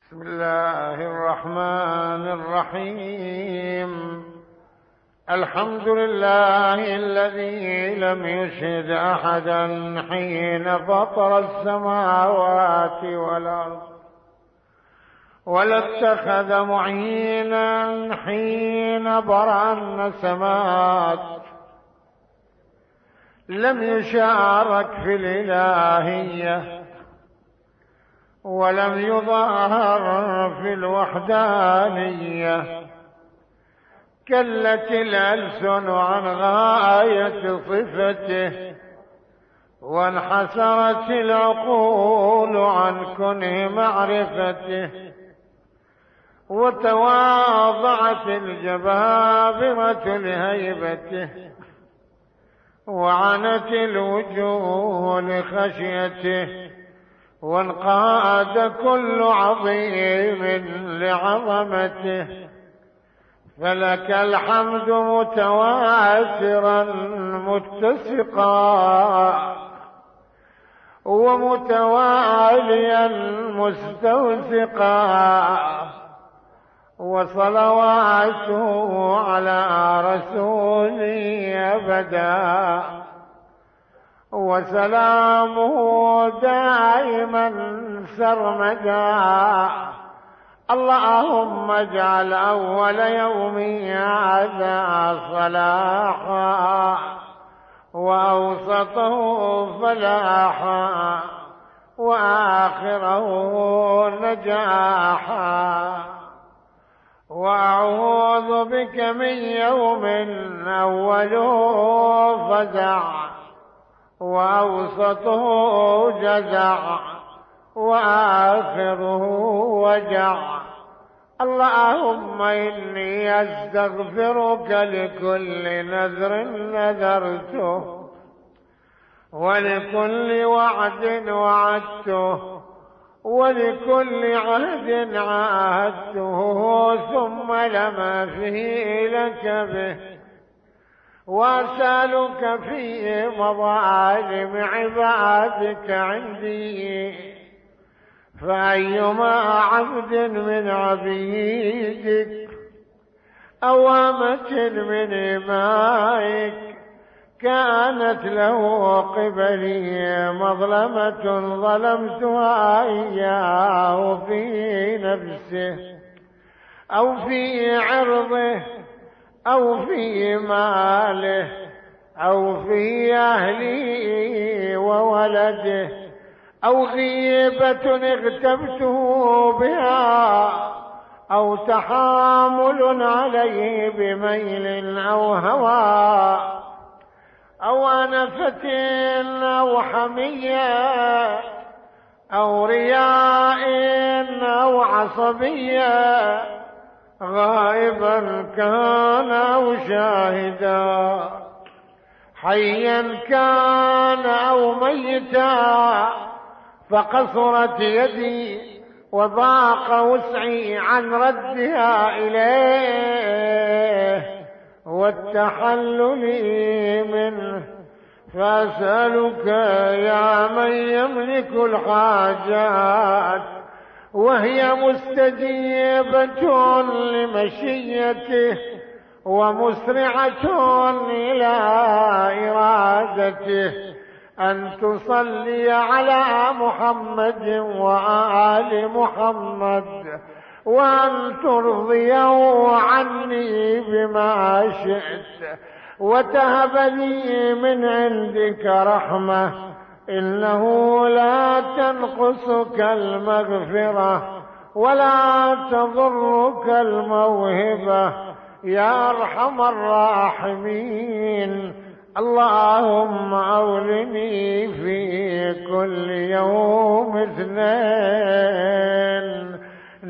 بسم الله الرحمن الرحيم. الحمد لله الذي لم يشهد أحدا حين فطر السماوات والأرض، ولا اتخذ معينا حين برأ النسمات، لم يشارك في الإلهية ولم يظاهر في الوحدانية، كلت الألسن عن غاية صفته، وانحسرت العقول عن كنه معرفته، وتواضعت الجبابرة لهيبته، وعنت الوجوه لخشيته، وانقاد كل عظيم لعظمته. فلك الحمد متواترا متسقا، ومتواليا مستوثقا، وصلواته على رسوله أبدا، وسلامه دائما سرمدا. اللهم اجعل أول يومي هذا صلاحا، وأوسطه فلاحا، وآخره نجاحا. وأعوذ بك من يوم أوله فزع، وأوسطه جزع، وآخره وجع. اللهم إني أستغفرك لكل نذر نذرته، ولكل وعد وعدته، ولكل عهد عاهدته، ثم لما فيه لك به. وأسألك في مظالم عبادك عندي، فأيما عبد من عبيدك أو أمة من إمائك كانت له قبلي مظلمة ظلمتها إياه في نفسه أو في عرضه أو في ماله أو في أهله وولده، أو غيبة اغتبته بها، أو تحامل عليه بميل أو هوى، أو أنفة أو حمية، أو رياء أو عصبية، غائبا كان أو شاهدا، حيا كان أو ميتا. فقصرت يدي وضاق وسعي عن ردها إليه والتحلل منه. فأسألك يا من يملك الحاجات وهي مستجيبة لمشيته، ومسرعة إلى إرادته، أن تصلي على محمد وآل محمد، وأن ترضي عني بما شئت، وتهب لي من عندك رحمة، إنه لا تنقصك المغفرة ولا تضرك الموهبة يا أرحم الراحمين. اللهم أولني في كل يوم 2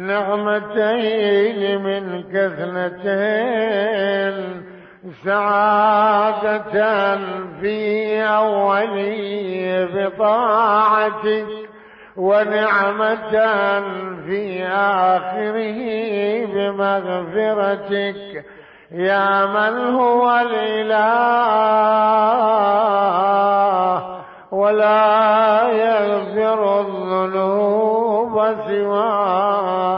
نعمتين منك 2، سعادة في أولي بطاعتك، ونعمة في آخره بمغفرتك، يا من هو الإله ولا يغفر الذنوب سواك.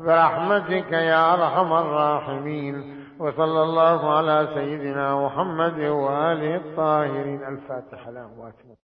برحمتك يا أرحم الراحمين. وصلى الله على سيدنا محمد وآله الطاهرين. الفاتحة.